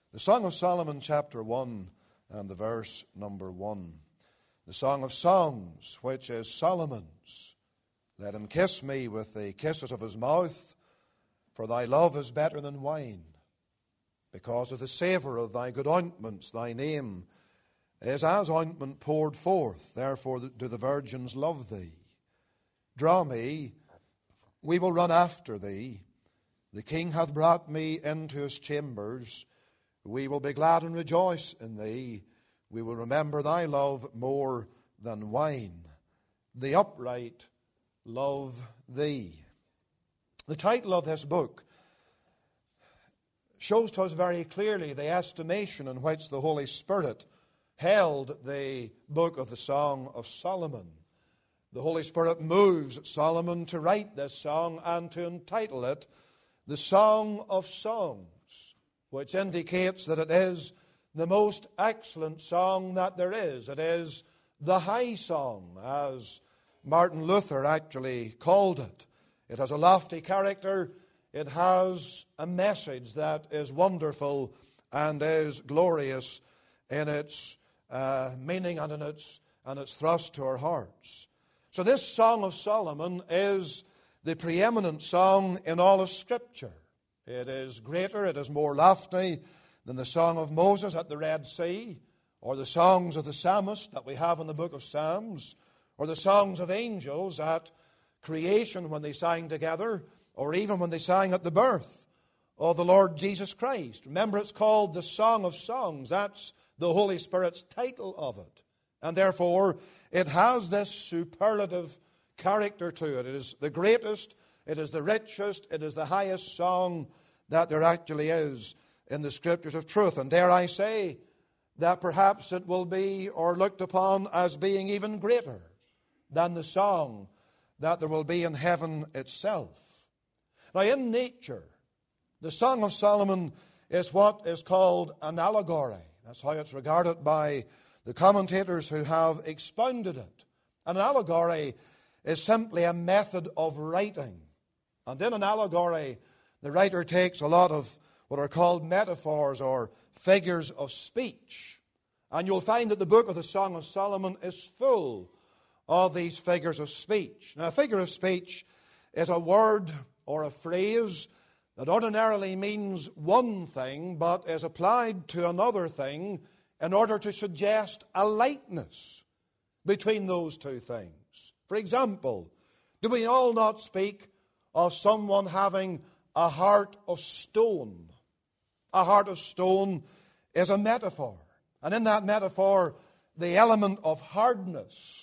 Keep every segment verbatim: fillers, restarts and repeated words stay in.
The Song of Solomon, chapter one, and the verse number one. The Song of Songs, which is Solomon's. Let him kiss me with the kisses of his mouth, for thy love is better than wine. Because of the savour of thy good ointments, thy name is as ointment poured forth. Therefore do the virgins love thee. Draw me, we will run after thee. The king hath brought me into his chambers. We will be glad and rejoice in thee. We will remember thy love more than wine. The upright love thee. The title of this book shows to us very clearly the estimation in which the Holy Spirit held the book of the Song of Solomon. The Holy Spirit moves Solomon to write this song and to entitle it the Song of Songs, which indicates that it is the most excellent song that there is. It is the high song, as Martin Luther actually called it. It has a lofty character. It has a message that is wonderful and is glorious in its uh, meaning and in its, and its thrust to our hearts. So this Song of Solomon is the preeminent song in all of Scripture. It is greater, it is more lofty than the Song of Moses at the Red Sea, or the songs of the psalmist that we have in the book of Psalms, or the songs of angels at creation when they sang together, or even when they sang at the birth of the Lord Jesus Christ. Remember, it's called the Song of Songs. That's the Holy Spirit's title of it. And therefore, it has this superlative character to it. It is the greatest, it is the richest, it is the highest song that there actually is in the Scriptures of truth. And dare I say that perhaps it will be or looked upon as being even greater than the song that there will be in heaven itself. Now, in nature, the Song of Solomon is what is called an allegory. That's how it's regarded by the commentators who have expounded it. An allegory is simply a method of writing. And in an allegory, the writer takes a lot of what are called metaphors or figures of speech. And you'll find that the book of the Song of Solomon is full of these figures of speech. Now, a figure of speech is a word or a phrase that ordinarily means one thing but is applied to another thing in order to suggest a likeness between those two things. For example, do we all not speak of someone having a heart of stone? A heart of stone is a metaphor. And in that metaphor, the element of hardness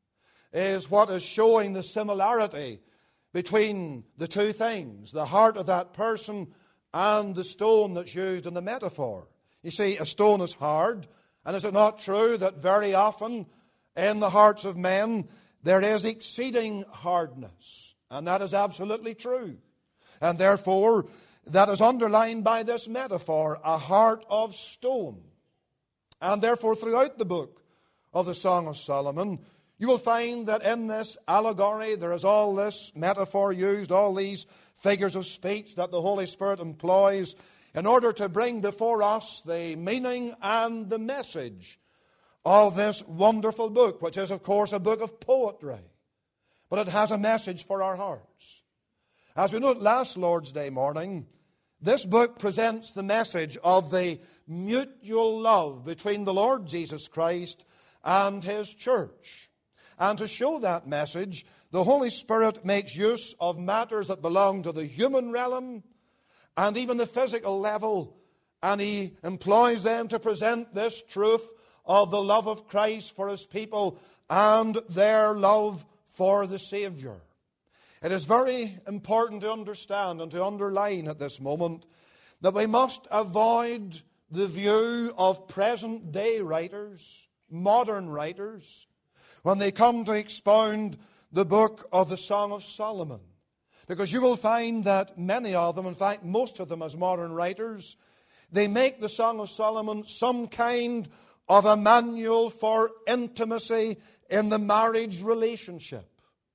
is what is showing the similarity between the two things, the heart of that person and the stone that's used in the metaphor. You see, a stone is hard, and is it not true that very often in the hearts of men there is exceeding hardness? And that is absolutely true. And therefore, that is underlined by this metaphor, a heart of stone. And therefore, throughout the book of the Song of Solomon, you will find that in this allegory there is all this metaphor used, all these figures of speech that the Holy Spirit employs in order to bring before us the meaning and the message of this wonderful book, which is, of course, a book of poetry. But it has a message for our hearts. As we noted last Lord's Day morning, this book presents the message of the mutual love between the Lord Jesus Christ and His church. And to show that message, the Holy Spirit makes use of matters that belong to the human realm and even the physical level, and He employs them to present this truth of the love of Christ for His people and their love for the Savior. It is very important to understand and to underline at this moment that we must avoid the view of present-day writers, modern writers, when they come to expound the book of the Song of Solomon. Because you will find that many of them, in fact most of them as modern writers, they make the Song of Solomon some kind of a manual for intimacy in the marriage relationship.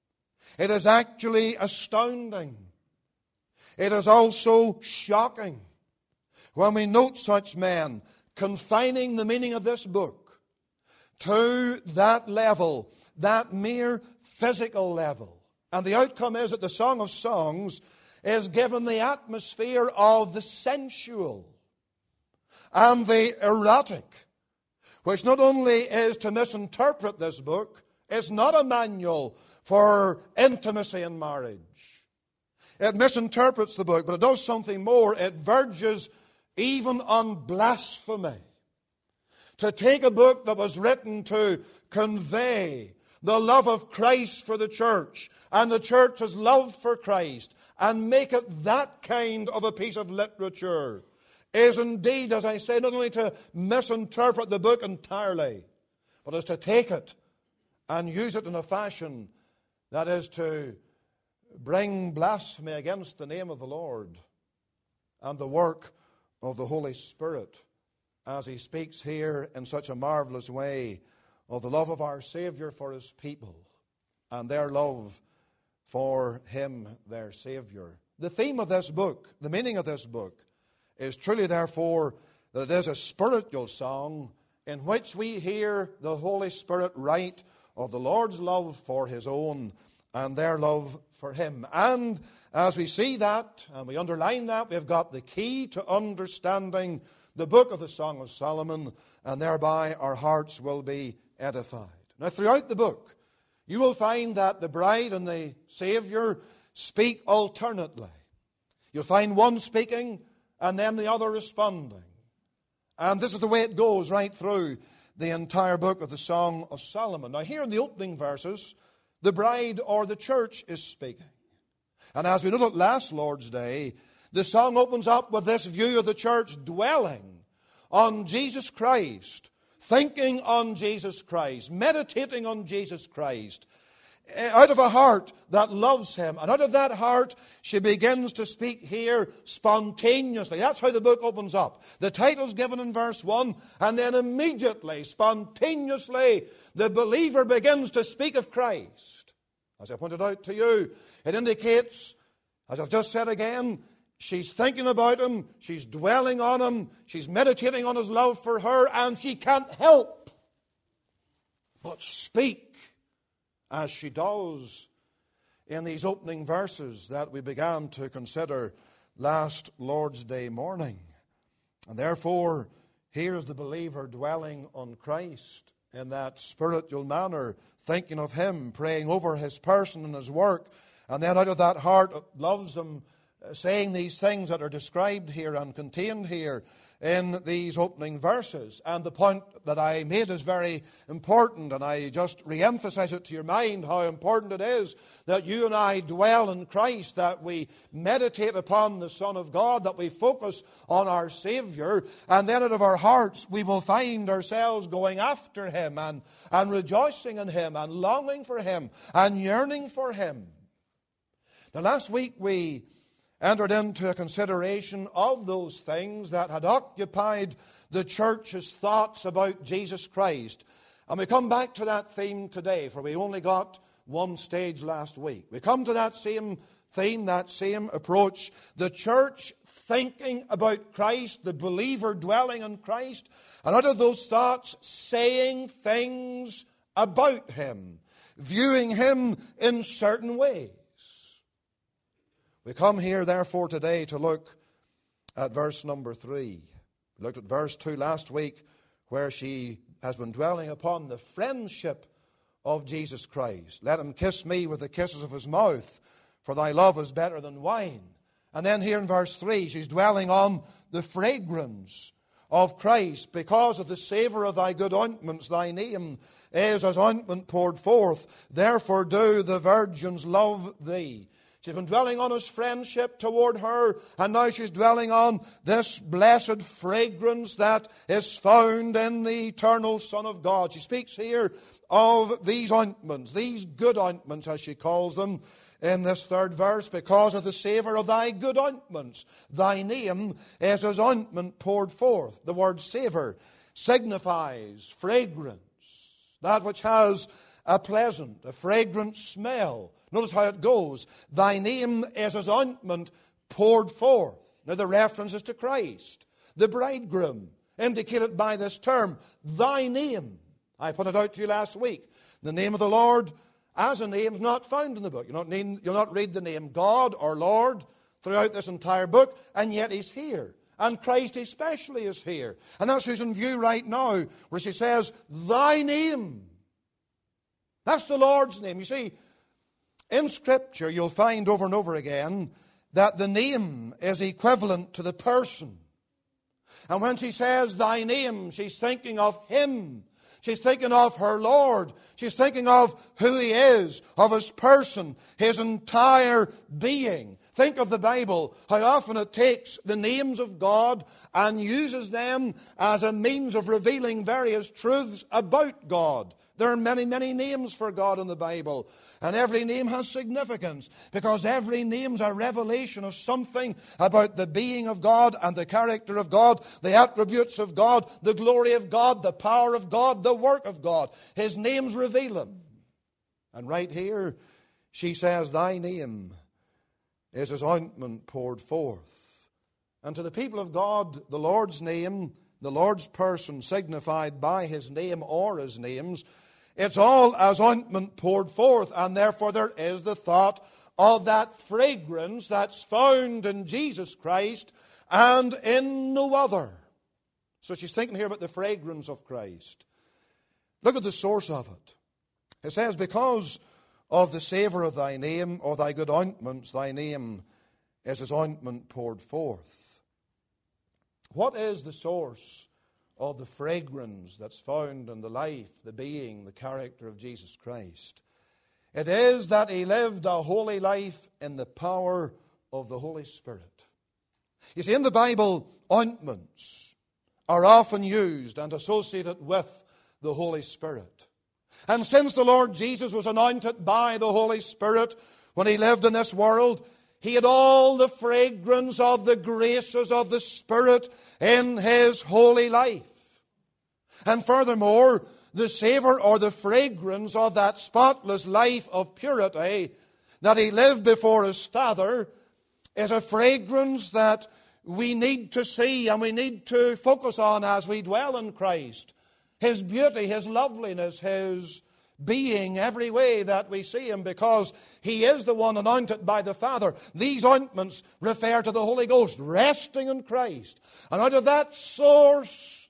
It is actually astounding. It is also shocking when we note such men confining the meaning of this book to that level, that mere physical level. And the outcome is that the Song of Songs is given the atmosphere of the sensual and the erotic, which not only is to misinterpret this book, it's not a manual for intimacy in marriage. It misinterprets the book, but it does something more. It verges even on blasphemy. To take a book that was written to convey the love of Christ for the church and the church's love for Christ and make it that kind of a piece of literature is indeed, as I say, not only to misinterpret the book entirely, but is to take it and use it in a fashion that is to bring blasphemy against the name of the Lord and the work of the Holy Spirit, as he speaks here in such a marvelous way of the love of our Savior for his people and their love for him, their Savior. The theme of this book, the meaning of this book, is truly, therefore, that it is a spiritual song in which we hear the Holy Spirit write of the Lord's love for his own and their love for him. And as we see that, and we underline that, we've got the key to understanding the book of the Song of Solomon, and thereby our hearts will be edified. Now, throughout the book, you will find that the bride and the Savior speak alternately. You'll find one speaking and then the other responding. And this is the way it goes right through the entire book of the Song of Solomon. Now, here in the opening verses, the bride or the church is speaking. And as we noted last Lord's Day, the song opens up with this view of the church dwelling on Jesus Christ, thinking on Jesus Christ, meditating on Jesus Christ, out of a heart that loves him. And out of that heart, she begins to speak here spontaneously. That's how the book opens up. The title's given in verse one, and then immediately, spontaneously, the believer begins to speak of Christ. As I pointed out to you, it indicates, as I've just said again, she's thinking about him, she's dwelling on him, she's meditating on his love for her, and she can't help but speak as she does in these opening verses that we began to consider last Lord's Day morning. And therefore, here is the believer dwelling on Christ in that spiritual manner, thinking of him, praying over his person and his work, and then out of that heart loves him, saying these things that are described here and contained here in these opening verses. And the point that I made is very important, and I just re-emphasize it to your mind how important it is that you and I dwell in Christ, that we meditate upon the Son of God, that we focus on our Savior, and then out of our hearts we will find ourselves going after him and, and rejoicing in him and longing for him and yearning for him. Now, last week we entered into a consideration of those things that had occupied the church's thoughts about Jesus Christ. And we come back to that theme today, for we only got one stage last week. We come to that same theme, that same approach, the church thinking about Christ, the believer dwelling in Christ, and out of those thoughts saying things about him, viewing him in certain ways. We come here, therefore, today to look at verse number three. We looked at verse two last week, where she has been dwelling upon the friendship of Jesus Christ. Let him kiss me with the kisses of his mouth, for thy love is better than wine. And then here in verse three, she's dwelling on the fragrance of Christ. Because of the savour of thy good ointments, thy name is as ointment poured forth. Therefore do the virgins love thee. She's been dwelling on his friendship toward her, and now she's dwelling on this blessed fragrance that is found in the eternal Son of God. She speaks here of these ointments, these good ointments, as she calls them, in this third verse. Because of the savour of thy good ointments, thy name is as ointment poured forth. The word savour signifies fragrance, that which has a pleasant, a fragrant smell. Notice how it goes. Thy name is as ointment poured forth. Now the reference is to Christ. the bridegroom, indicated by this term, thy name. I put it out to you last week. The name of the Lord as a name is not found in the book. You'll not, need, you'll not read the name God or Lord throughout this entire book, and yet He's here. And Christ especially is here. And that's who's in view right now, where she says, thy name. That's the Lord's name. You see, in Scripture you'll find over and over again that the name is equivalent to the person. And when she says thy name, she's thinking of Him. She's thinking of her Lord. She's thinking of who He is, of His person, His entire being. Think of the Bible, how often it takes the names of God and uses them as a means of revealing various truths about God. There are many, many names for God in the Bible. And every name has significance, because every name is a revelation of something about the being of God and the character of God, the attributes of God, the glory of God, the power of God, the work of God. His names reveal Him. And right here, she says, thy name is His ointment poured forth. And to the people of God, the Lord's name, the Lord's person signified by His name or His names, it's all as ointment poured forth. And therefore there is the thought of that fragrance that's found in Jesus Christ and in no other. So she's thinking here about the fragrance of Christ. Look at the source of it. It says, because of the savour of thy name, or thy good ointments, thy name is His ointment poured forth. What is the source of the fragrance that's found in the life, the being, the character of Jesus Christ? It is that He lived a holy life in the power of the Holy Spirit. You see, in the Bible, ointments are often used and associated with the Holy Spirit. And since the Lord Jesus was anointed by the Holy Spirit when He lived in this world, He had all the fragrance of the graces of the Spirit in His holy life. And furthermore, the savour or the fragrance of that spotless life of purity that He lived before His Father is a fragrance that we need to see and we need to focus on as we dwell in Christ. His beauty, His loveliness, His being, every way that we see Him, because He is the one anointed by the Father. These ointments refer to the Holy Ghost resting in Christ. And out of that source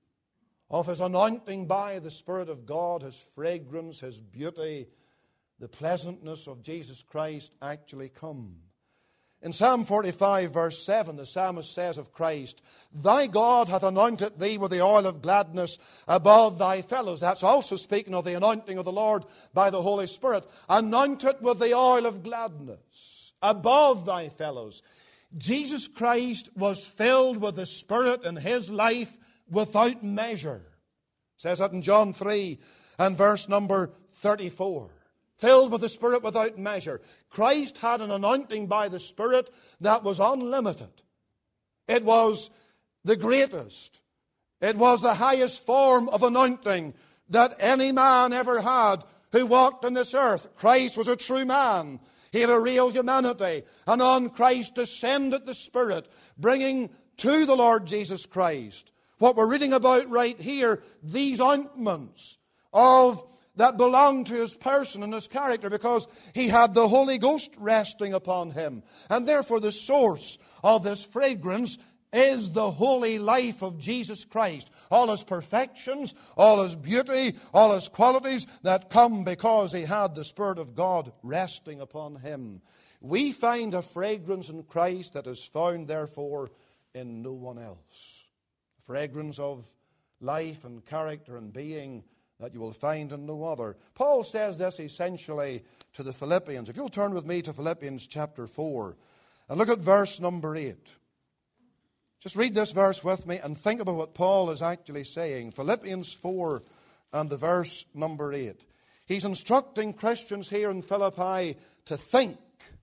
of His anointing by the Spirit of God, His fragrance, His beauty, the pleasantness of Jesus Christ actually come. In Psalm forty-five, verse seven, the psalmist says of Christ, thy God hath anointed thee with the oil of gladness above thy fellows. That's also speaking of the anointing of the Lord by the Holy Spirit. Anointed with the oil of gladness above thy fellows. Jesus Christ was filled with the Spirit in His life without measure. It says that in John three and verse number thirty-four. Filled with the Spirit without measure. Christ had an anointing by the Spirit that was unlimited. It was the greatest. It was the highest form of anointing that any man ever had who walked on this earth. Christ was a true man. He had a real humanity. And on Christ descended the Spirit, bringing to the Lord Jesus Christ what we're reading about right here, these ointments of that belonged to His person and His character, because He had the Holy Ghost resting upon Him. And therefore the source of this fragrance is the holy life of Jesus Christ. All His perfections, all His beauty, all His qualities that come because He had the Spirit of God resting upon Him. We find a fragrance in Christ that is found therefore in no one else. A fragrance of life and character and being that you will find in no other. Paul says this essentially to the Philippians. If you'll turn with me to Philippians chapter four and look at verse number eight. Just read this verse with me and think about what Paul is actually saying. Philippians four and the verse number eight. He's instructing Christians here in Philippi to think,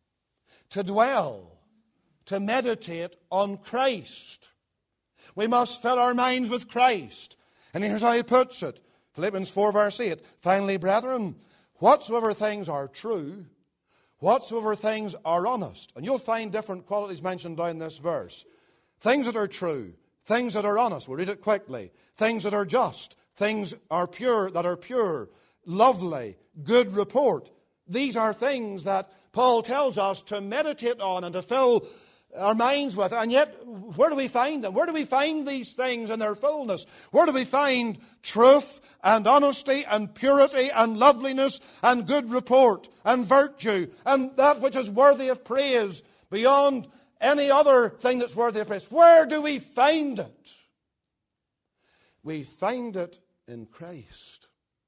to dwell, to meditate on Christ. We must fill our minds with Christ. And here's how he puts it. Philippians four verse eight. Finally, brethren, whatsoever things are true, whatsoever things are honest. And you'll find different qualities mentioned down this verse. Things that are true, things that are honest. We'll read it quickly. Things that are just. Things are pure, that are pure. Lovely. Good report. These are things that Paul tells us to meditate on and to fill our minds with. And yet, where do we find them? Where do we find these things in their fullness? Where do we find truth and honesty and purity and loveliness and good report and virtue and that which is worthy of praise beyond any other thing that's worthy of praise? Where do we find it? We find it in Christ.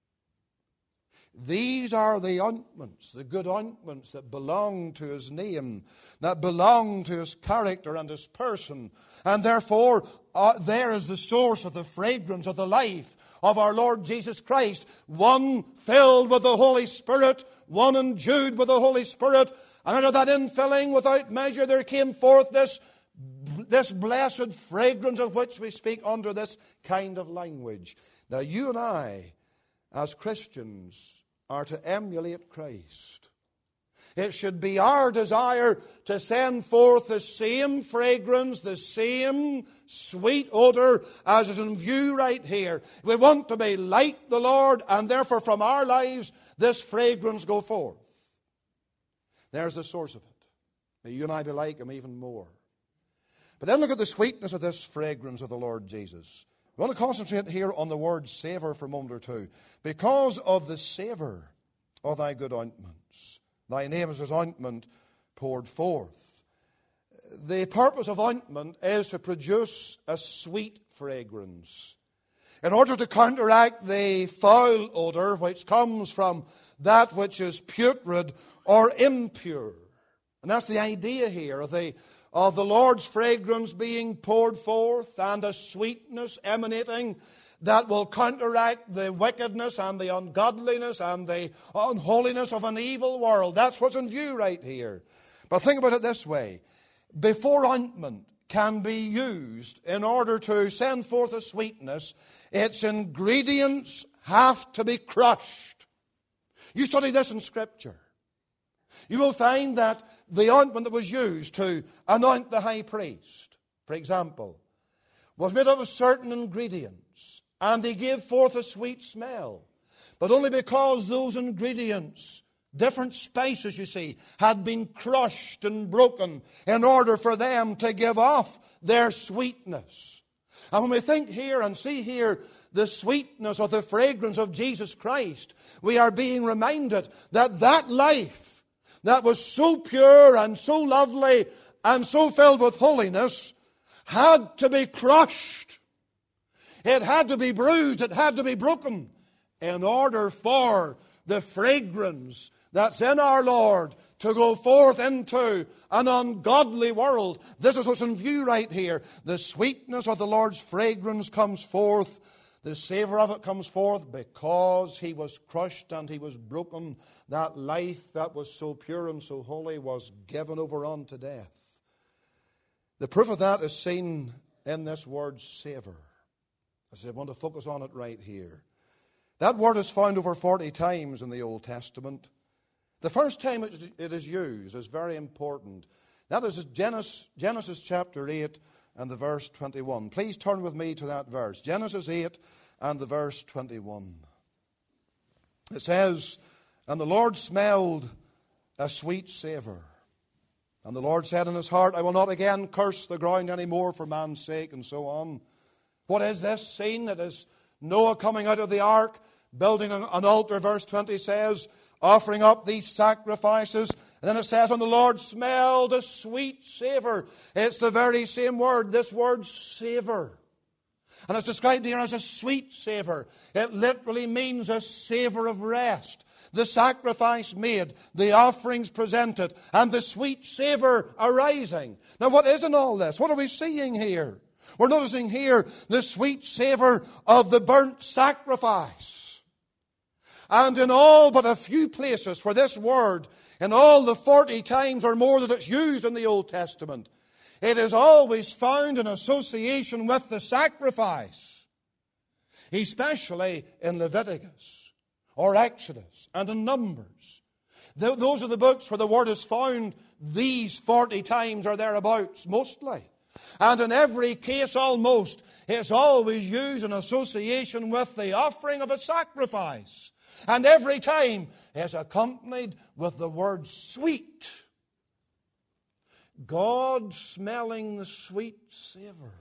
These are the ointments, the good ointments that belong to His name, that belong to His character and His person. And therefore, uh, there is the source of the fragrance of the life of our Lord Jesus Christ. One filled with the Holy Spirit, one endued with the Holy Spirit. And out of that infilling without measure there came forth this, this blessed fragrance of which we speak under this kind of language. Now you and I, as Christians, are to emulate Christ. It should be our desire to send forth the same fragrance, the same sweet odor as is in view right here. We want to be like the Lord, and therefore from our lives this fragrance go forth. There's the source of it. May you and I be like Him even more. But then look at the sweetness of this fragrance of the Lord Jesus. We want to concentrate here on the word savour for a moment or two. Because of the savour of thy good ointments. Thy name is as ointment poured forth. The purpose of ointment is to produce a sweet fragrance. In order to counteract the foul odour which comes from that which is putrid or impure. And that's the idea here of the of the Lord's fragrance being poured forth and a sweetness emanating that will counteract the wickedness and the ungodliness and the unholiness of an evil world. That's what's in view right here. But think about it this way. Before ointment can be used in order to send forth a sweetness, its ingredients have to be crushed. You study this in Scripture. You will find that the ointment that was used to anoint the high priest, for example, was made up of certain ingredients, and they gave forth a sweet smell. But only because those ingredients, different spices, you see, had been crushed and broken in order for them to give off their sweetness. And when we think here and see here the sweetness of the fragrance of Jesus Christ, we are being reminded that that life that was so pure and so lovely and so filled with holiness had to be crushed. It had to be bruised. It had to be broken in order for the fragrance that's in our Lord to go forth into an ungodly world. This is what's in view right here. The sweetness of the Lord's fragrance comes forth. The savour of it comes forth because He was crushed and He was broken. That life that was so pure and so holy was given over unto death. The proof of that is seen in this word savour. I said I want to focus on it right here. That word is found over forty times in the Old Testament. The first time it is used is very important. That is Genesis, Genesis chapter eight and the verse twenty-one. Please turn with me to that verse. Genesis eight and the verse twenty-one. It says, and the Lord smelled a sweet savour. And the Lord said in His heart, I will not again curse the ground any more for man's sake, and so on. What is this scene? It is Noah coming out of the ark, building an altar, verse twenty says, offering up these sacrifices. And then it says, and the Lord smelled a sweet savour. It's the very same word, this word savour. And it's described here as a sweet savour. It literally means a savour of rest. The sacrifice made, the offerings presented, and the sweet savour arising. Now what is in all this? What are we seeing here? We're noticing here the sweet savour of the burnt sacrifice. And in all but a few places where this word, in all the forty times or more that it's used in the Old Testament, it is always found in association with the sacrifice. Especially in Leviticus or Exodus and in Numbers. Those are the books where the word is found these forty times or thereabouts, mostly. And in every case almost, it's always used in association with the offering of a sacrifice. And every time is accompanied with the word sweet. God smelling the sweet savor.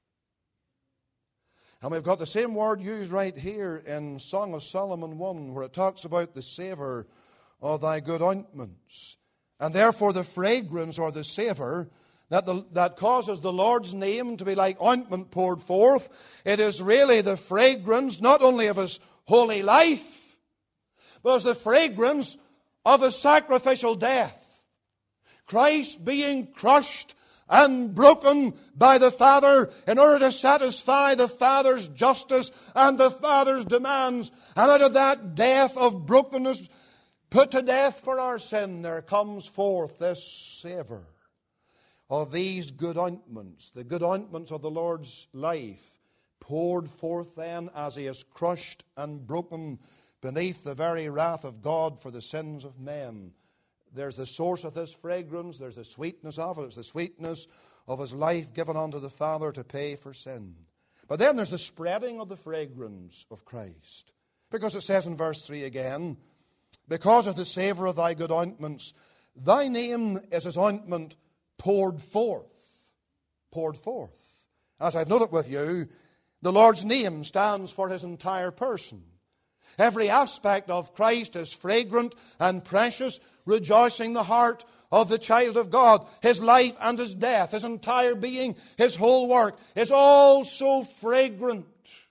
And we've got the same word used right here in Song of Solomon one, where it talks about the savor of thy good ointments. And therefore the fragrance or the savor that, the, that causes the Lord's name to be like ointment poured forth, it is really the fragrance not only of His holy life, but as the fragrance of His sacrificial death. Christ being crushed and broken by the Father in order to satisfy the Father's justice and the Father's demands. And out of that death of brokenness, put to death for our sin, there comes forth this savor of these good ointments, the good ointments of the Lord's life, poured forth then as He is crushed and broken beneath the very wrath of God for the sins of men. There's the source of this fragrance. There's the sweetness of it. It's the sweetness of His life given unto the Father to pay for sin. But then there's the spreading of the fragrance of Christ. Because it says in verse three again, because of the savour of thy good ointments, thy name is as ointment poured forth. Poured forth. As I've noted with you, the Lord's name stands for His entire person. Every aspect of Christ is fragrant and precious, rejoicing the heart of the child of God. His life and His death, His entire being, His whole work is all so fragrant.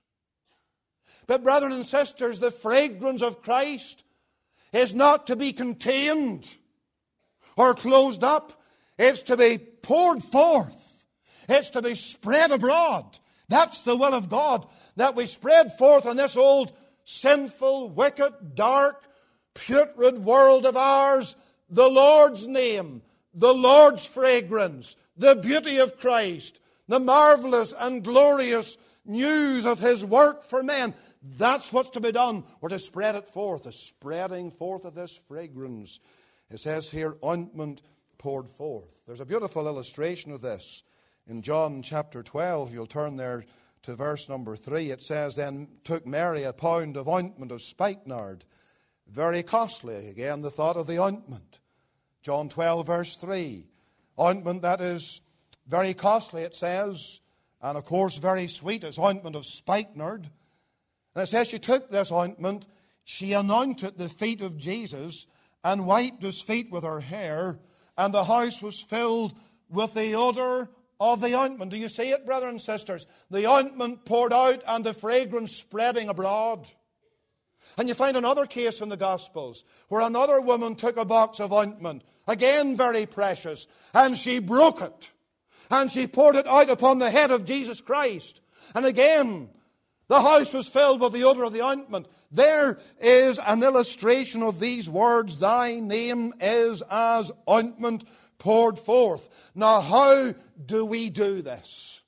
But brethren and sisters, the fragrance of Christ is not to be contained or closed up. It's to be poured forth. It's to be spread abroad. That's the will of God, that we spread forth in this old sinful, wicked, dark, putrid world of ours, the Lord's name, the Lord's fragrance, the beauty of Christ, the marvelous and glorious news of His work for men. That's what's to be done. We're to spread it forth, the spreading forth of this fragrance. It says here, ointment poured forth. There's a beautiful illustration of this in John chapter twelve. You'll turn there to verse number three. It says, then took Mary a pound of ointment of spikenard, very costly. Again, the thought of the ointment. John twelve, verse three. Ointment that is very costly, it says, and of course very sweet. It's ointment of spikenard. And it says she took this ointment, she anointed the feet of Jesus and wiped His feet with her hair, and the house was filled with the odor of the ointment. Do you see it, brothers and sisters? The ointment poured out and the fragrance spreading abroad. And you find another case in the Gospels where another woman took a box of ointment, again very precious, and she broke it. And she poured it out upon the head of Jesus Christ. And again, the house was filled with the odor of the ointment. There is an illustration of these words, thy name is as ointment poured forth. Now, how do we do this?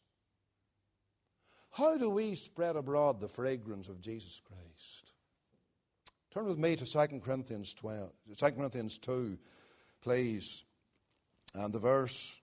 How do we spread abroad the fragrance of Jesus Christ? Turn with me to Second Corinthians twelve, Second Corinthians two, please, and the verse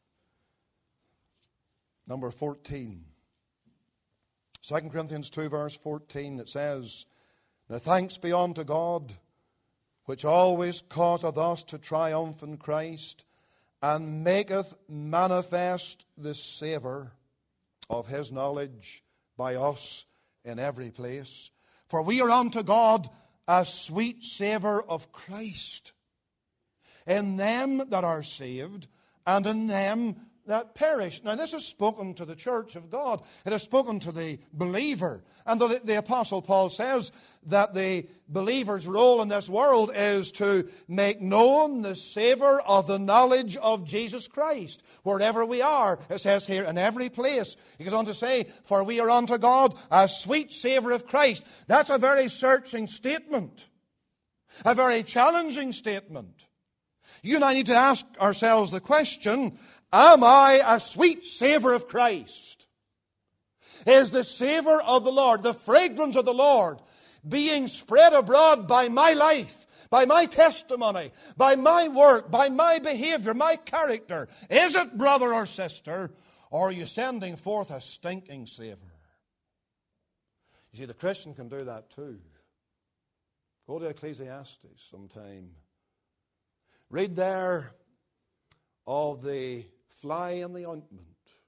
number fourteen. Second Corinthians two, verse fourteen, it says, now thanks be unto God, which always causeth us to triumph in Christ, and maketh manifest the savour of His knowledge by us in every place. For we are unto God a sweet savour of Christ in them that are saved and in them that perish. Now this is spoken to the church of God. It is spoken to the believer. And the, the Apostle Paul says that the believer's role in this world is to make known the savour of the knowledge of Jesus Christ. Wherever we are, it says here, in every place. He goes on to say, for we are unto God a sweet savour of Christ. That's a very searching statement. A very challenging statement. You and I need to ask ourselves the question, am I a sweet savour of Christ? Is the savour of the Lord, the fragrance of the Lord, being spread abroad by my life, by my testimony, by my work, by my behaviour, my character? Is it, brother or sister? Or are you sending forth a stinking savor? You see, the Christian can do that too. Go to Ecclesiastes sometime. Read there of the fly in the ointment.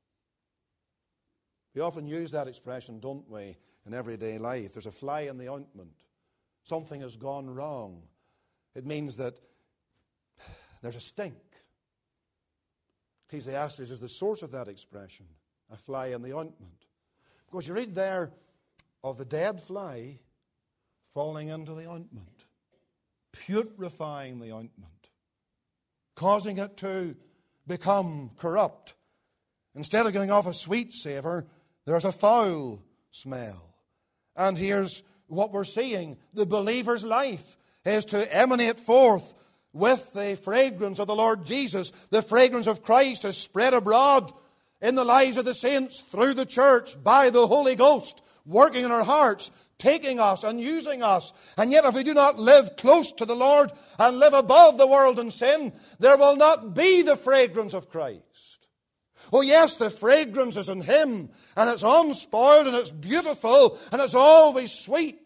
We often use that expression, don't we, in everyday life. There's a fly in the ointment. Something has gone wrong. It means that there's a stink. Ecclesiastes is the source of that expression, a fly in the ointment. Because you read there of the dead fly falling into the ointment, putrefying the ointment, causing it to become corrupt. Instead of giving off a sweet savor, there's a foul smell. And here's what we're seeing. The believer's life is to emanate forth with the fragrance of the Lord Jesus. The fragrance of Christ is spread abroad in the lives of the saints through the church by the Holy Ghost, working in our hearts, taking us and using us. And yet if we do not live close to the Lord and live above the world and sin, there will not be the fragrance of Christ. Oh yes, the fragrance is in Him, and it's unspoiled, and it's beautiful, and it's always sweet,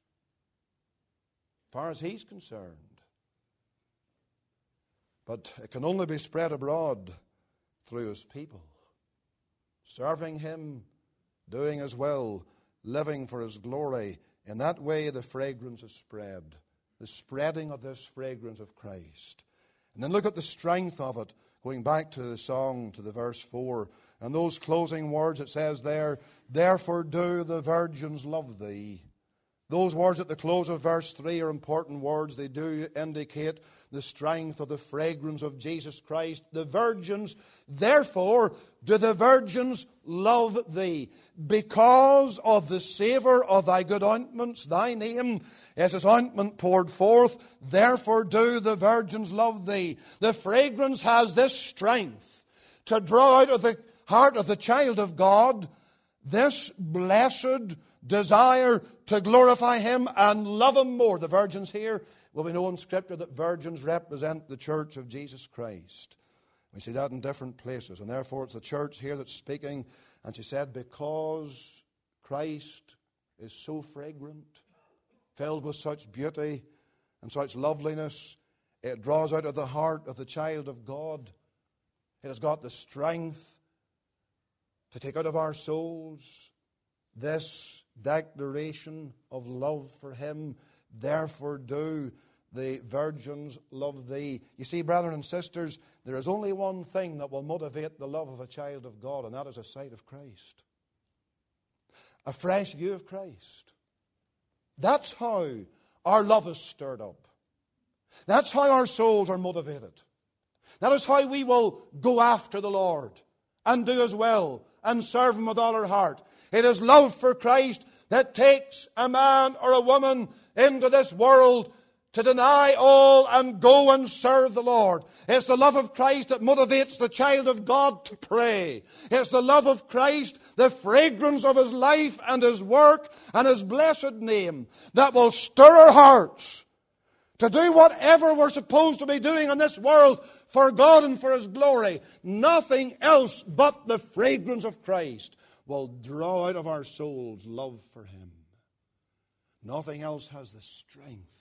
as far as He's concerned. But it can only be spread abroad through His people, serving Him, doing His will, living for His glory. In that way the fragrance is spread, the spreading of this fragrance of Christ. And then look at the strength of it, going back to the song, to the verse four. And those closing words, it says there, therefore do the virgins love Thee. Those words at the close of verse three are important words. They do indicate the strength of the fragrance of Jesus Christ. The virgins, therefore, do the virgins love Thee. Because of the savour of Thy good ointments, Thy name is as ointment poured forth. Therefore do the virgins love Thee. The fragrance has this strength to draw out of the heart of the child of God this blessed desire to glorify Him and love Him more. The virgins here, well, we know in Scripture that virgins represent the church of Jesus Christ. We see that in different places, and therefore it's the church here that's speaking. And she said, because Christ is so fragrant, filled with such beauty and such loveliness, it draws out of the heart of the child of God. It has got the strength to take out of our souls this declaration of love for Him. Therefore do the virgins love Thee. You see, brethren and sisters, there is only one thing that will motivate the love of a child of God, and that is a sight of Christ. A fresh view of Christ. That's how our love is stirred up. That's how our souls are motivated. That is how we will go after the Lord and do His will and serve Him with all our heart. It is love for Christ that takes a man or a woman into this world to deny all and go and serve the Lord. It's the love of Christ that motivates the child of God to pray. It's the love of Christ, the fragrance of His life and His work and His blessed name, that will stir our hearts to do whatever we're supposed to be doing in this world for God and for His glory. Nothing else but the fragrance of Christ will draw out of our souls love for Him. Nothing else has the strength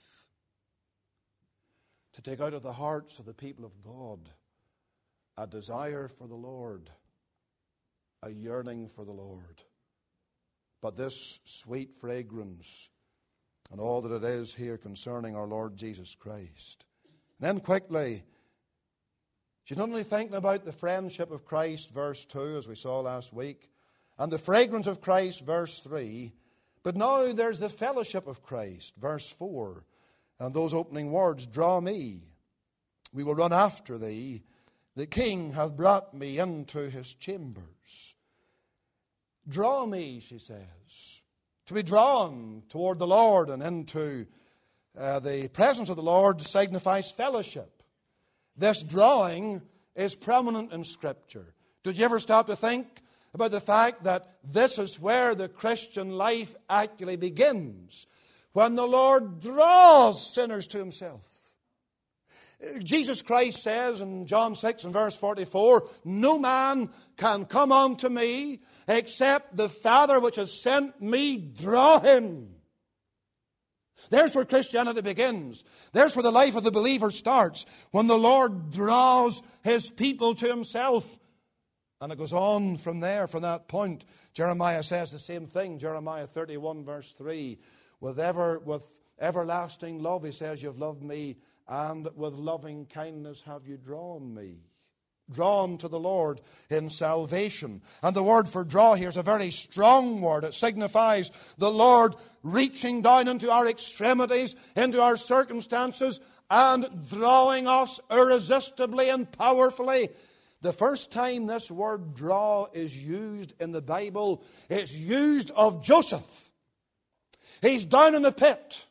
to take out of the hearts of the people of God a desire for the Lord, a yearning for the Lord. But this sweet fragrance and all that it is here concerning our Lord Jesus Christ. And then quickly, she's not only thinking about the friendship of Christ, verse two, as we saw last week, and the fragrance of Christ, verse three, but now there's the fellowship of Christ, verse four. And those opening words, draw me, we will run after thee. The King hath brought me into his chambers. Draw me, she says. To be drawn toward the Lord and into uh, the presence of the Lord signifies fellowship. This drawing is prominent in Scripture. Did you ever stop to think about the fact that this is where the Christian life actually begins? When the Lord draws sinners to Himself. Jesus Christ says in John six and verse forty-four, no man can come unto me except the Father which has sent me draw him. There's where Christianity begins. There's where the life of the believer starts, when the Lord draws His people to Himself. And it goes on from there, from that point. Jeremiah says the same thing. Jeremiah thirty-one verse three. With ever, with everlasting love, he says, you've loved me, and with loving kindness have you drawn me. Drawn to the Lord in salvation. And the word for draw here is a very strong word. It signifies the Lord reaching down into our extremities, into our circumstances, and drawing us irresistibly and powerfully. The first time this word draw is used in the Bible, it's used of Joseph. He's down in the pit.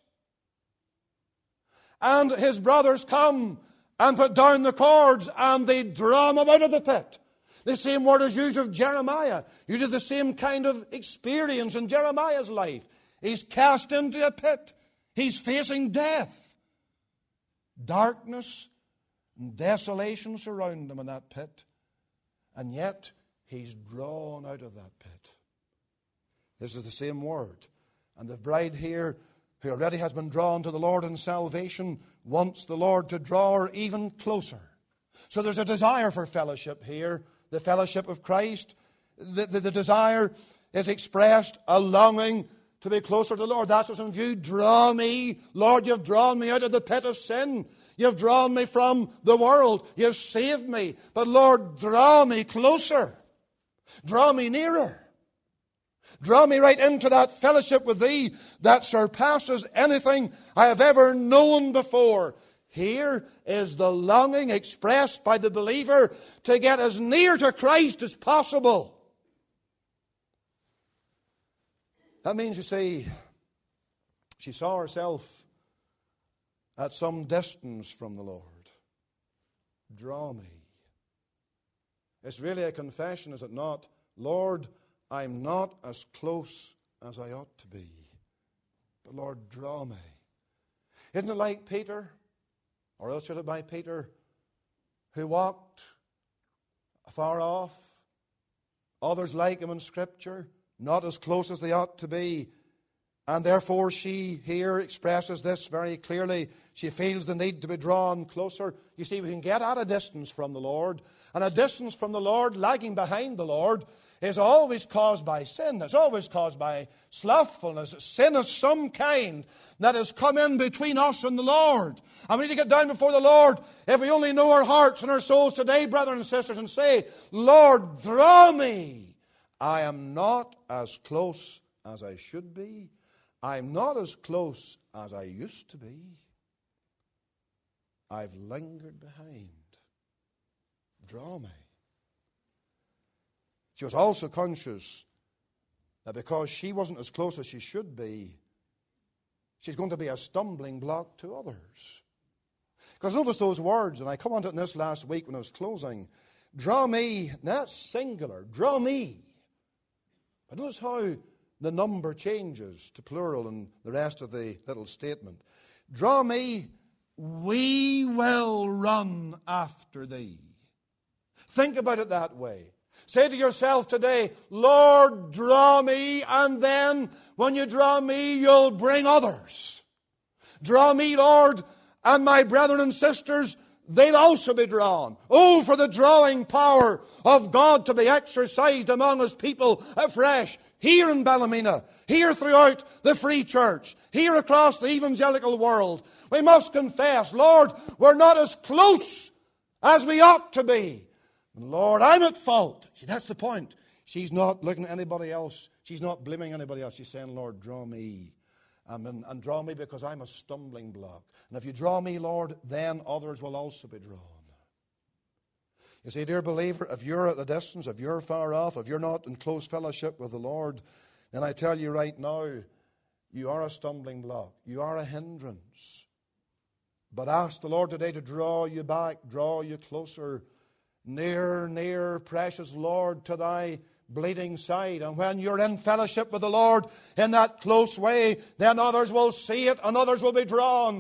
And his brothers come and put down the cords and they draw him out of the pit. The same word is used of Jeremiah. You did the same kind of experience in Jeremiah's life. He's cast into a pit. He's facing death. Darkness and desolation surround him in that pit. And yet, he's drawn out of that pit. This is the same word. And the bride here, who already has been drawn to the Lord in salvation, wants the Lord to draw her even closer. So there's a desire for fellowship here, the fellowship of Christ. The, the, the desire is expressed, a longing to be closer to the Lord. That's what's in view. Draw me. Lord, you've drawn me out of the pit of sin. You've drawn me from the world. You've saved me. But Lord, draw me closer. Draw me nearer. Draw me right into that fellowship with Thee that surpasses anything I have ever known before. Here is the longing expressed by the believer to get as near to Christ as possible. That means, you see, she saw herself at some distance from the Lord. Draw me. It's really a confession, is it not? Lord, I'm not as close as I ought to be. But Lord, draw me. Isn't it like Peter, or else should it be Peter, who walked afar off? Others like him in Scripture, not as close as they ought to be. And therefore she here expresses this very clearly. She feels the need to be drawn closer. You see, we can get at a distance from the Lord. And a distance from the Lord, lagging behind the Lord, is always caused by sin. It's always caused by slothfulness. Sin of some kind that has come in between us and the Lord. And we need to get down before the Lord. If we only know our hearts and our souls today, brothers and sisters, and say, Lord, draw me. I am not as close as I should be. I'm not as close as I used to be. I've lingered behind. Draw me. She was also conscious that because she wasn't as close as she should be, she's going to be a stumbling block to others. Because notice those words, and I come on to it in this last week when I was closing. Draw me, that's singular, draw me. But notice how the number changes to plural in the rest of the little statement. Draw me, we will run after thee. Think about it that way. Say to yourself today, Lord, draw me, and then when you draw me, you'll bring others. Draw me, Lord, and my brethren and sisters, they'll also be drawn. Oh, for the drawing power of God to be exercised among His people afresh, here in Ballymena, here throughout the Free Church, here across the evangelical world. We must confess, Lord, we're not as close as we ought to be. And Lord, I'm at fault. See, that's the point. She's not looking at anybody else. She's not blaming anybody else. She's saying, Lord, draw me. Um, and, and draw me because I'm a stumbling block. And if you draw me, Lord, then others will also be drawn. You see, dear believer, if you're at a distance, if you're far off, if you're not in close fellowship with the Lord, then I tell you right now, you are a stumbling block. You are a hindrance. But ask the Lord today to draw you back, draw you closer. Near, near, precious Lord, to thy bleeding side. And when you're in fellowship with the Lord in that close way, then others will see it and others will be drawn.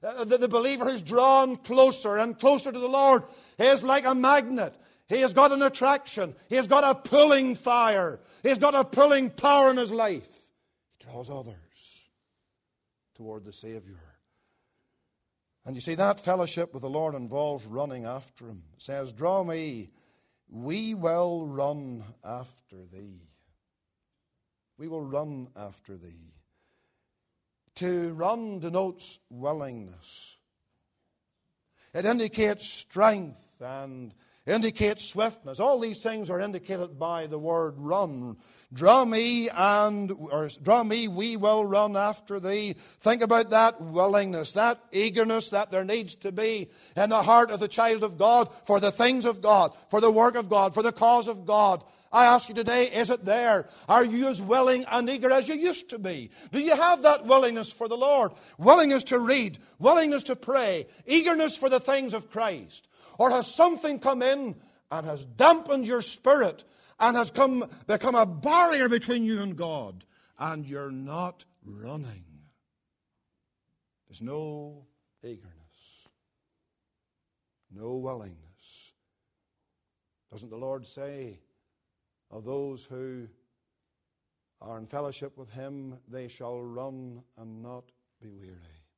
Uh, the, the believer who's drawn closer and closer to the Lord is like a magnet. He has got an attraction. He has got a pulling fire. He has got a pulling power in his life. He draws others toward the Savior. And you see, that fellowship with the Lord involves running after Him. It says, draw me, we will run after thee. We will run after thee. To run denotes willingness. It indicates strength and indicates swiftness. All these things are indicated by the word run. Draw me and, or draw me, we will run after thee. Think about that willingness, that eagerness that there needs to be in the heart of the child of God for the things of God, for the work of God, for the cause of God. I ask you today, is it there? Are you as willing and eager as you used to be? Do you have that willingness for the Lord? Willingness to read, willingness to pray, eagerness for the things of Christ? Or has something come in and has dampened your spirit and has come become a barrier between you and God, and you're not running? There's no eagerness, no willingness. Doesn't the Lord say of those who are in fellowship with Him, they shall run and not be weary?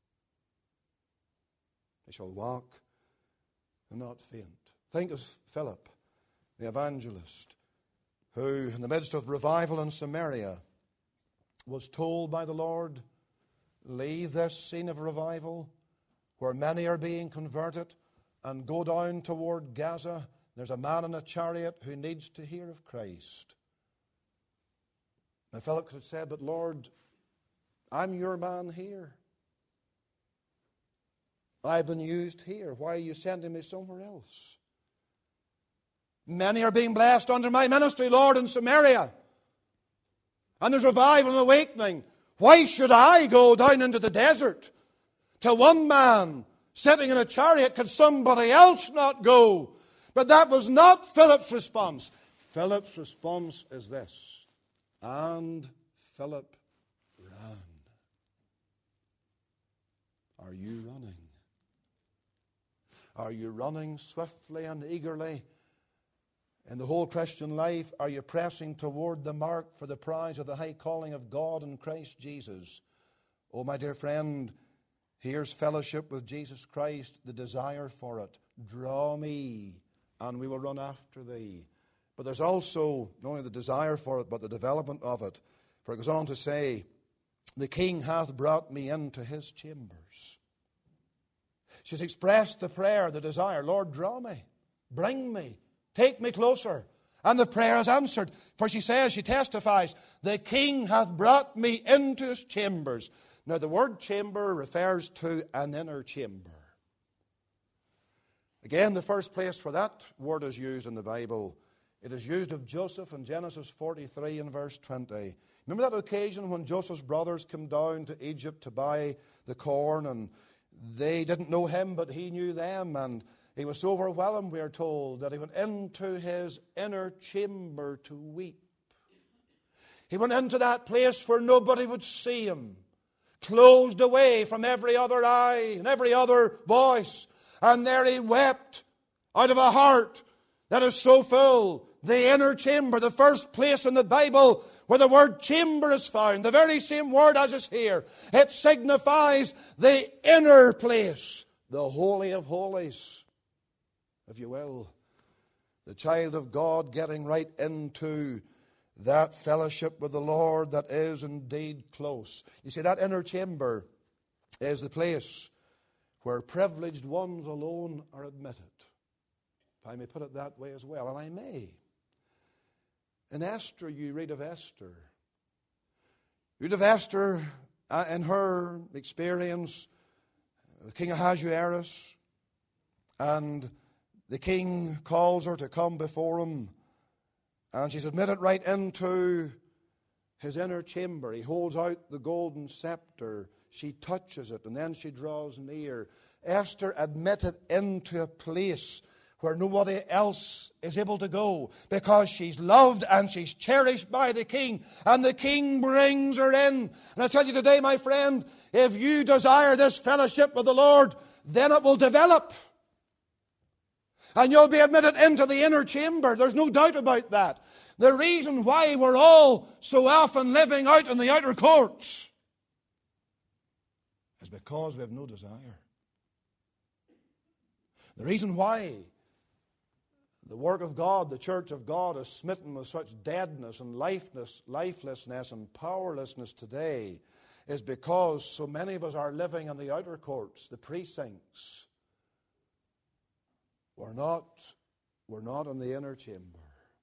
They shall walk and not faint. Think of Philip, the evangelist, who in the midst of revival in Samaria was told by the Lord, leave this scene of revival where many are being converted and go down toward Gaza. There's a man in a chariot who needs to hear of Christ. Now Philip could have said, but Lord, I'm your man here. I've been used here. Why are you sending me somewhere else? Many are being blessed under my ministry, Lord, in Samaria. And there's revival and awakening. Why should I go down into the desert to one man sitting in a chariot? Could somebody else not go? But that was not Philip's response. Philip's response is this. And Philip ran. Are you running? Are you running swiftly and eagerly in the whole Christian life? Are you pressing toward the mark for the prize of the high calling of God in Christ Jesus? Oh, my dear friend, here's fellowship with Jesus Christ, the desire for it. Draw me, and we will run after thee. But there's also not only the desire for it, but the development of it. For it goes on to say, the King hath brought me into his chambers. She's expressed the prayer, the desire, Lord, draw me, bring me, take me closer. And the prayer is answered. For she says, she testifies, the King hath brought me into his chambers. Now the word chamber refers to an inner chamber. Again, the first place where that word is used in the Bible, it is used of Joseph in Genesis forty-three and verse twenty. Remember that occasion when Joseph's brothers came down to Egypt to buy the corn, and they didn't know him, but he knew them, and he was so overwhelmed, we are told, that he went into his inner chamber to weep. He went into that place where nobody would see him, closed away from every other eye and every other voice, and there he wept out of a heart that is so full. The inner chamber, the first place in the Bible where the word chamber is found, the very same word as is here. It signifies the inner place, the Holy of Holies, if you will. The child of God getting right into that fellowship with the Lord that is indeed close. You see, that inner chamber is the place where privileged ones alone are admitted. If I may put it that way as well, and I may. In Esther, you read of Esther. You read of Esther uh, in her experience with King Ahasuerus, and the king calls her to come before him, and she's admitted right into his inner chamber. He holds out the golden scepter. She touches it, and then she draws near. Esther admitted into a place where nobody else is able to go, because she's loved and she's cherished by the King, and the King brings her in. And I tell you today, my friend, if you desire this fellowship with the Lord, then it will develop. And you'll be admitted into the inner chamber. There's no doubt about that. The reason why we're all so often living out in the outer courts is because we have no desire. The reason why the work of God, the church of God, is smitten with such deadness and lifeless, lifelessness and powerlessness today is because so many of us are living in the outer courts, the precincts. We're not, we're not in the inner chamber.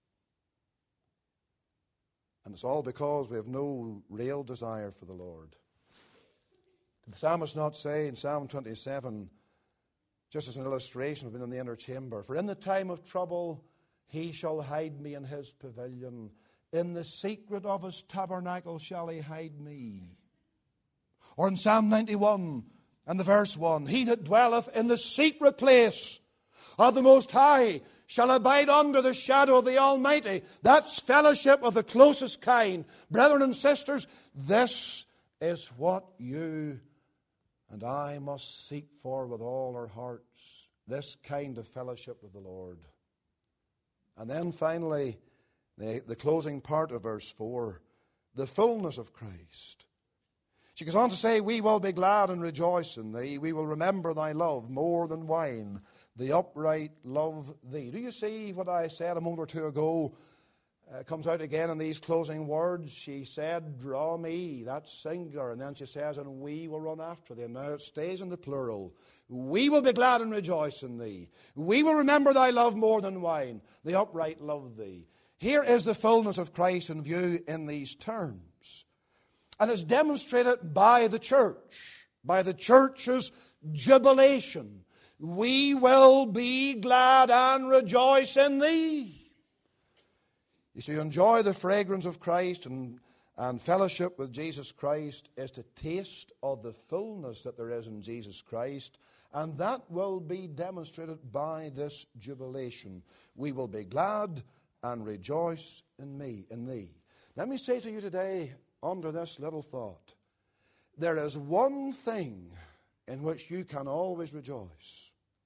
And it's all because we have no real desire for the Lord. Did the psalmist not say in Psalm twenty-seven, just as an illustration of being in the inner chamber, for in the time of trouble he shall hide me in his pavilion. In the secret of his tabernacle shall he hide me. Or in Psalm ninety-one and the verse one, he that dwelleth in the secret place of the Most High shall abide under the shadow of the Almighty. That's fellowship of the closest kind. Brethren and sisters, this is what you and I must seek for with all our hearts. This kind of fellowship with the Lord. And then finally, the, the closing part of verse four, the fullness of Christ. She goes on to say, we will be glad and rejoice in thee. We will remember thy love more than wine. The upright love thee. Do you see what I said a moment or two ago? Uh, comes out again in these closing words. She said, draw me. That's singular. And then she says, and we will run after thee. And now it stays in the plural. We will be glad and rejoice in thee. We will remember thy love more than wine. The upright love thee. Here is the fullness of Christ in view in these terms. And it's demonstrated by the church, by the church's jubilation. We will be glad and rejoice in thee. You see, enjoy the fragrance of Christ and, and fellowship with Jesus Christ is to taste of the fullness that there is in Jesus Christ. And that will be demonstrated by this jubilation. We will be glad and rejoice in me, in thee. Let me say to you today, under this little thought, there is one thing in which you can always rejoice.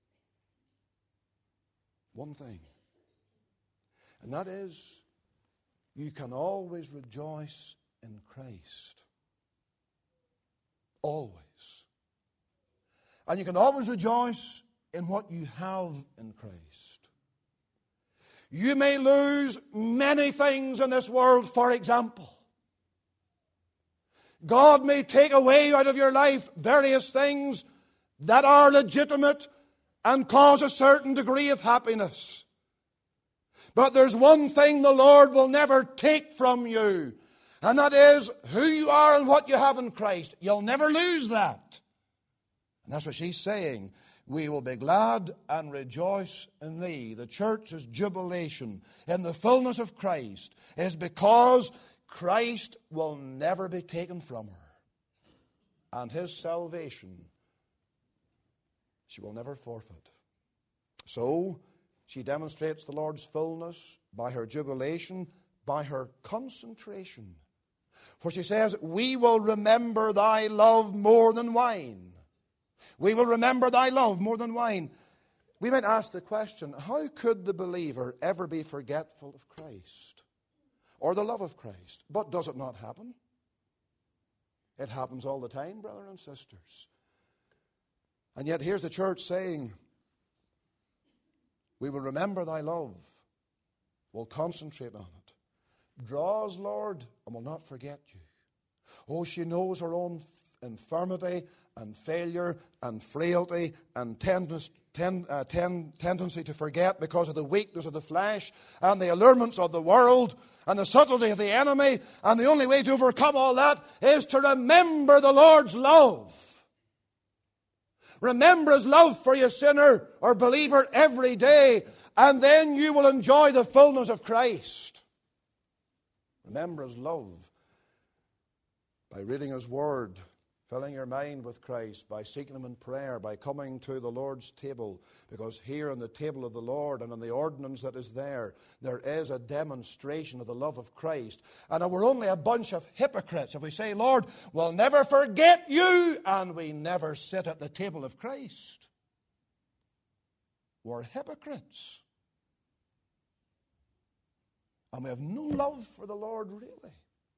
One thing. And that is, you can always rejoice in Christ. Always. And you can always rejoice in what you have in Christ. You may lose many things in this world, for example. God may take away out of your life various things that are legitimate and cause a certain degree of happiness. But there's one thing the Lord will never take from you, and that is who you are and what you have in Christ. You'll never lose that. And that's what she's saying. We will be glad and rejoice in thee. The church's jubilation in the fullness of Christ is because Christ will never be taken from her. And his salvation she will never forfeit. So she demonstrates the Lord's fullness by her jubilation, by her concentration. For she says, we will remember thy love more than wine. We will remember thy love more than wine. We might ask the question, how could the believer ever be forgetful of Christ or the love of Christ? But does it not happen? It happens all the time, brothers and sisters. And yet here's the church saying, we will remember thy love. We'll concentrate on it. Draw us, Lord, and we'll not forget you. Oh, she knows her own infirmity and failure and frailty and tendency, ten, uh, ten, tendency to forget because of the weakness of the flesh and the allurements of the world and the subtlety of the enemy. And the only way to overcome all that is to remember the Lord's love. Remember his love for you, sinner or believer, every day, and then you will enjoy the fullness of Christ. Remember his love by reading his word filling your mind with Christ, by seeking Him in prayer, by coming to the Lord's table, because here on the table of the Lord and on the ordinance that is there, there is a demonstration of the love of Christ. And we're only a bunch of hypocrites if we say, Lord, we'll never forget you, and we never sit at the table of Christ. We're hypocrites. And we have no love for the Lord, really.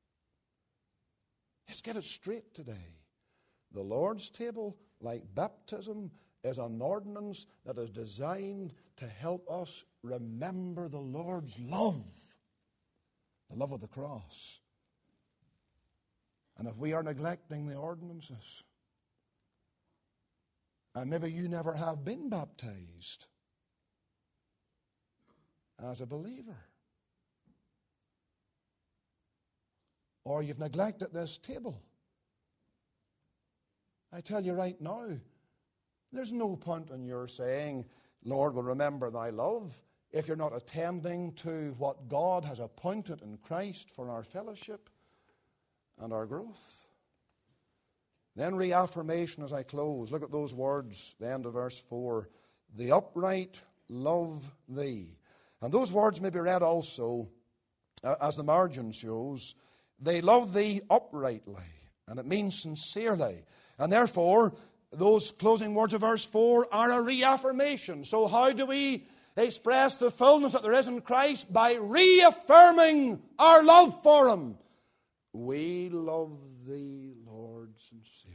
Let's get it straight today. The Lord's table, like baptism, is an ordinance that is designed to help us remember the Lord's love, the love of the cross. And if we are neglecting the ordinances, and maybe you never have been baptized as a believer, or you've neglected this table, I tell you right now, there's no point in your saying, Lord will remember thy love, if you're not attending to what God has appointed in Christ for our fellowship and our growth. Then reaffirmation as I close. Look at those words, the end of verse four. The upright love thee. And those words may be read also, uh, as the margin shows, they love thee uprightly. And it means sincerely. And therefore, those closing words of verse four are a reaffirmation. So how do we express the fullness that there is in Christ? By reaffirming our love for Him. We love thee, Lord, sincerely.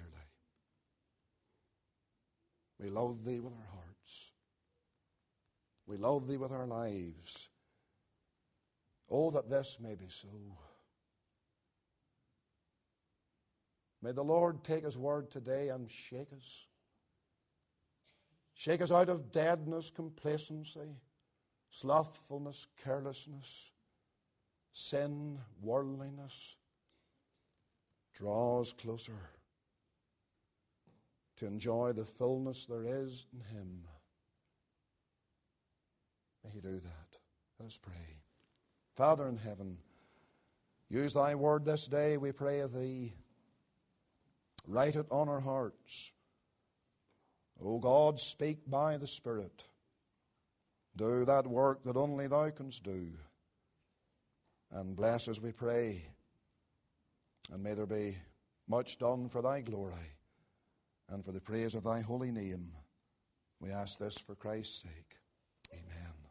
We love thee with our hearts. We love thee with our lives. Oh, that this may be so. May the Lord take His word today and shake us. Shake us out of deadness, complacency, slothfulness, carelessness, sin, worldliness. Draw us closer to enjoy the fullness there is in Him. May He do that. Let us pray. Father in heaven, use thy word this day, we pray of thee. Write it on our hearts. O God, speak by the Spirit. Do that work that only thou canst do. And bless us, we pray. And may there be much done for thy glory and for the praise of thy holy name. We ask this for Christ's sake. Amen.